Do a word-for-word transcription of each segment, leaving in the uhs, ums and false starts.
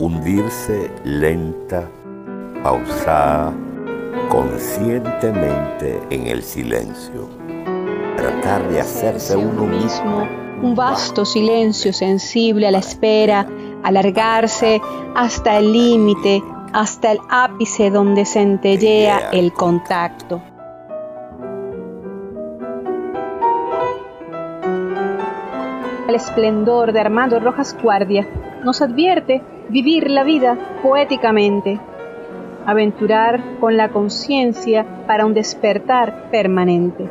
hundirse lenta, pausada, conscientemente en el silencio. Tratar de hacerse uno mismo un vasto silencio sensible a la espera, alargarse hasta el límite, hasta el ápice donde centellea el contacto. El esplendor de Armando Rojas Guardia nos advierte vivir la vida poéticamente, aventurar con la conciencia para un despertar permanente.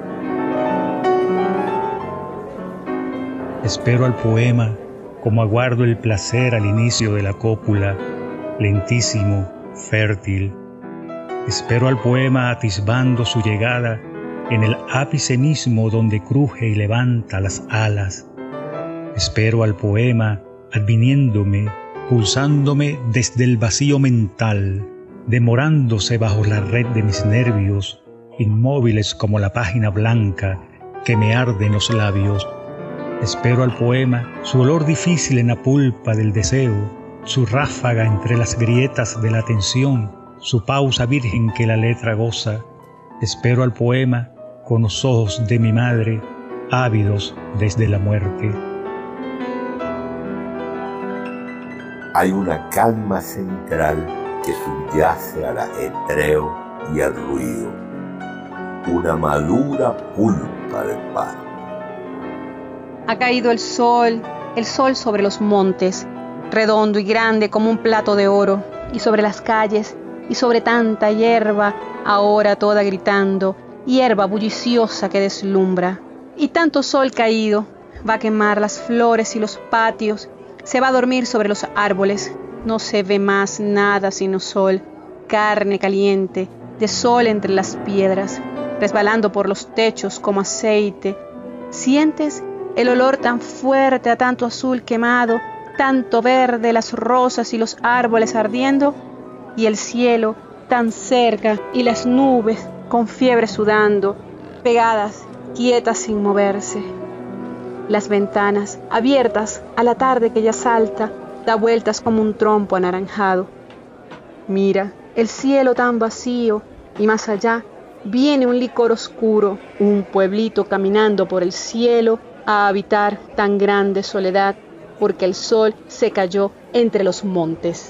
Espero al poema como aguardo el placer al inicio de la cópula, lentísimo, fértil. Espero al poema atisbando su llegada en el ápice mismo donde cruje y levanta las alas. Espero al poema adviniéndome, pulsándome desde el vacío mental, demorándose bajo la red de mis nervios, inmóviles como la página blanca que me arde en los labios. Espero al poema, su olor difícil en la pulpa del deseo, su ráfaga entre las grietas de la tensión, su pausa virgen que la letra goza. Espero al poema con los ojos de mi madre, ávidos desde la muerte. Hay una calma central que subyace al ajetreo y al ruido, una madura pulpa del pan. Ha caído el sol, el sol sobre los montes, redondo y grande como un plato de oro, y sobre las calles, y sobre tanta hierba, ahora toda gritando, hierba bulliciosa que deslumbra. Y tanto sol caído, va a quemar las flores y los patios, se va a dormir sobre los árboles, no se ve más nada sino sol, carne caliente, de sol entre las piedras, resbalando por los techos como aceite. ¿Sientes el olor tan fuerte a tanto azul quemado, tanto verde, las rosas y los árboles ardiendo, y el cielo tan cerca y las nubes con fiebre sudando, pegadas, quietas sin moverse? Las ventanas abiertas a la tarde que ya salta, da vueltas como un trompo anaranjado. Mira el cielo tan vacío y más allá viene un licor oscuro, un pueblito caminando por el cielo a habitar tan grande soledad, porque el sol se cayó entre los montes.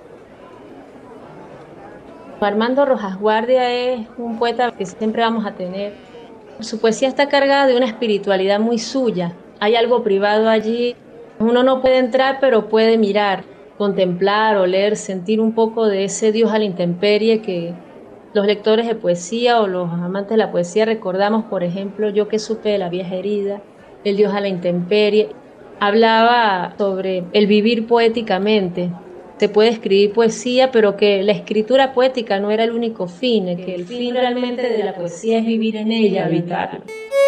Armando Rojas Guardia es un poeta que siempre vamos a tener. Su poesía está cargada de una espiritualidad muy suya. Hay algo privado allí. Uno no puede entrar, pero puede mirar, contemplar, oler, sentir un poco de ese Dios a la intemperie que los lectores de poesía o los amantes de la poesía recordamos. Por ejemplo, Yo que supe de la vieja herida, El Dios a la intemperie. Hablaba sobre el vivir poéticamente. Se puede escribir poesía, pero que la escritura poética no era el único fin, que el fin realmente de la poesía es vivir en ella, habitarlo.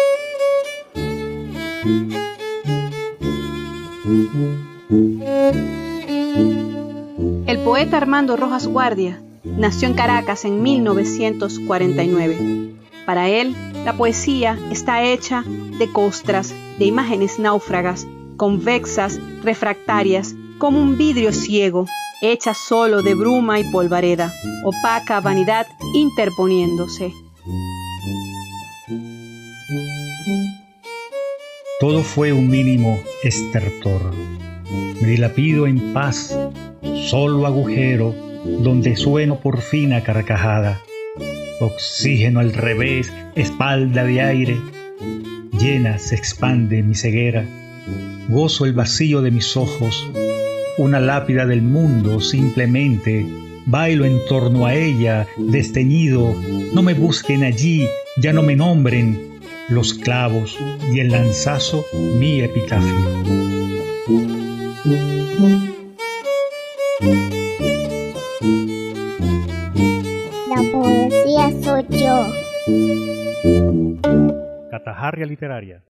El poeta Armando Rojas Guardia nació en Caracas en mil novecientos cuarenta y nueve. Para él, la poesía está hecha de costras, de imágenes náufragas, convexas, refractarias, como un vidrio ciego, hecha solo de bruma y polvareda, opaca vanidad interponiéndose. Todo fue un mínimo estertor. Me dilapido en paz, solo agujero, donde sueno por fin a carcajada. Oxígeno al revés, espalda de aire. Llena se expande mi ceguera. Gozo el vacío de mis ojos. Una lápida del mundo simplemente. Bailo en torno a ella, desteñido. No me busquen allí, ya no me nombren. Los clavos y el lanzazo, mi epitafio. La poesía soy yo. Catajarria Literaria.